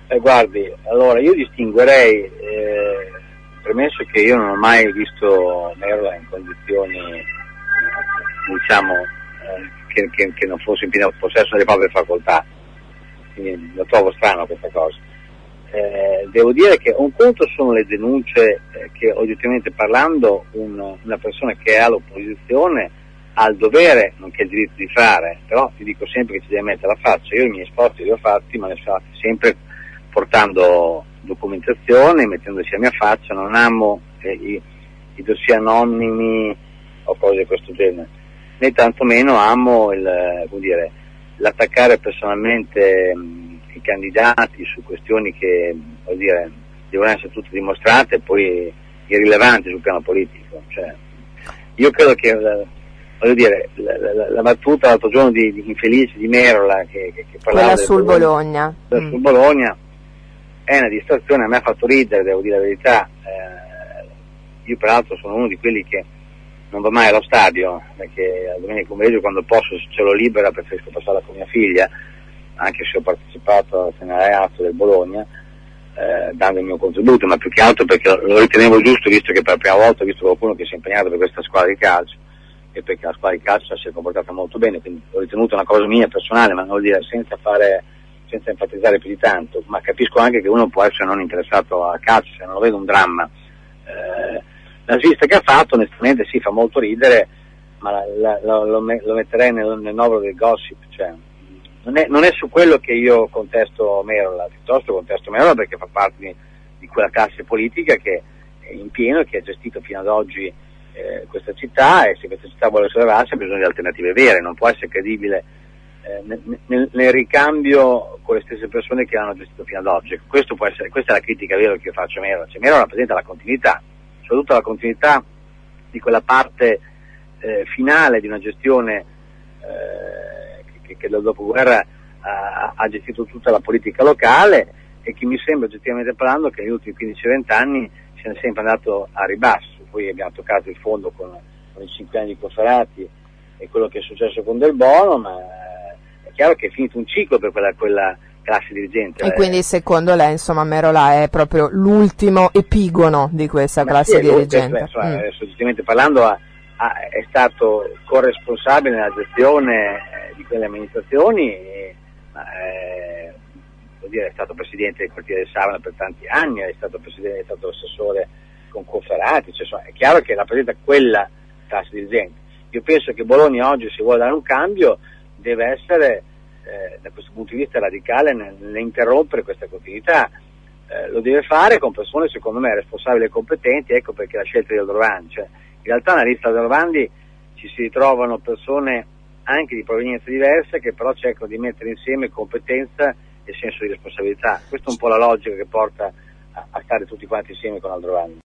Guardi, allora io distinguerei, premesso che io non ho mai visto Merola in condizioni, diciamo, che non fosse in pieno possesso delle proprie facoltà, quindi lo trovo strano questa cosa. Devo dire che un conto sono le denunce che oggettivamente parlando una persona che è all'opposizione ha il dovere, nonché il diritto di fare, però ti dico sempre che ci deve mettere la faccia. Io i miei esposti li ho fatti, ma li ho fatti sempre portando documentazione, mettendoci la mia faccia. Non amo i dossier anonimi o cose di questo genere, né tantomeno amo l'attaccare personalmente i candidati su questioni che devono essere tutte dimostrate e poi irrilevanti sul piano politico. Cioè, io credo che la battuta l'altro giorno di infelice di Merola che parlava sul Bologna, sul Bologna è una distrazione. A me ha fatto ridere, devo dire la verità. Io peraltro sono uno di quelli che non va mai allo stadio, perché la domenica pomeriggio, quando posso, se ce l'ho libera, preferisco passarla con mia figlia, anche se ho partecipato alla Senareato del Bologna, dando il mio contributo, ma più che altro perché lo ritenevo giusto, visto che per la prima volta ho visto qualcuno che si è impegnato per questa squadra di calcio, e perché la squadra di calcio si è comportata molto bene, quindi l'ho ritenuto una cosa mia personale, ma non vuol dire senza enfatizzare più di tanto, ma capisco anche che uno può essere non interessato al calcio, se non lo vedo un dramma. La svista che ha fatto onestamente sì, fa molto ridere, ma lo metterei nel novero del gossip, cioè non è su quello che io contesto Merola, piuttosto contesto Merola perché fa parte di quella classe politica che è in pieno e che ha gestito fino ad oggi questa città, e se questa città vuole salvarsi ha bisogno di alternative vere, non può essere credibile nel ricambio con le stesse persone che l'hanno gestito fino ad oggi. Questa è la critica vera che io faccio a Merola. Cioè, Merola rappresenta la continuità, soprattutto la continuità di quella parte finale di una gestione che dal dopoguerra ha gestito tutta la politica locale, e che mi sembra oggettivamente parlando che negli ultimi 15-20 anni se ne è sempre andato a ribasso. Poi abbiamo toccato il fondo con i 5 anni di Cofferati e quello che è successo con Del Bono, ma è chiaro che è finito un ciclo per quella classe dirigente. E quindi secondo lei, insomma, Merola è proprio l'ultimo epigono di questa classe dirigente? Oggettivamente parlando è stato corresponsabile nella gestione di quelle amministrazioni, è stato presidente del quartiere del Savana per tanti anni, è stato assessore con Cofferati, cioè, è chiaro che rappresenta quella classe dirigente. Io penso che Bologna oggi, se vuole dare un cambio, deve essere da questo punto di vista radicale nell'interrompere questa continuità. Lo deve fare con persone secondo me responsabili e competenti, ecco perché la scelta di Aldrovandi. Cioè, in realtà nella lista di Aldrovandi ci si ritrovano persone anche di provenienza diversa che però cercano di mettere insieme competenza e senso di responsabilità. Questa è un po' la logica che porta a stare tutti quanti insieme con Aldrovandi.